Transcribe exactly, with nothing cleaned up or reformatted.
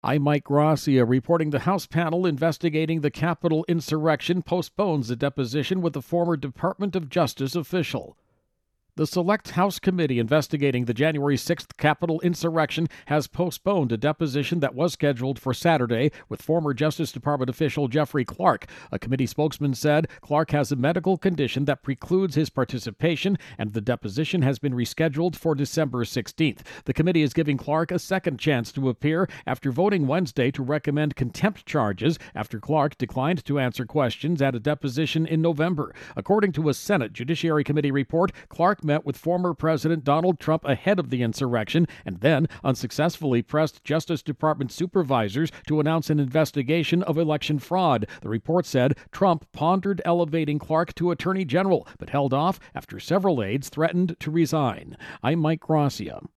I'm Mike Gracia reporting the House panel investigating the Capitol insurrection postpones a deposition with a former Department of Justice official. The Select House Committee investigating the January sixth Capitol insurrection has postponed a deposition that was scheduled for Saturday with former Justice Department official Jeffrey Clark. A committee spokesman said Clark has a medical condition that precludes his participation, and the deposition has been rescheduled for December sixteenth. The committee is giving Clark a second chance to appear after voting Wednesday to recommend contempt charges after Clark declined to answer questions at a deposition in November. According to a Senate Judiciary Committee report, Clark met with former President Donald Trump ahead of the insurrection and then unsuccessfully pressed Justice Department supervisors to announce an investigation of election fraud. The report said Trump pondered elevating Clark to Attorney General, but held off after several aides threatened to resign. I'm Mike Gracia.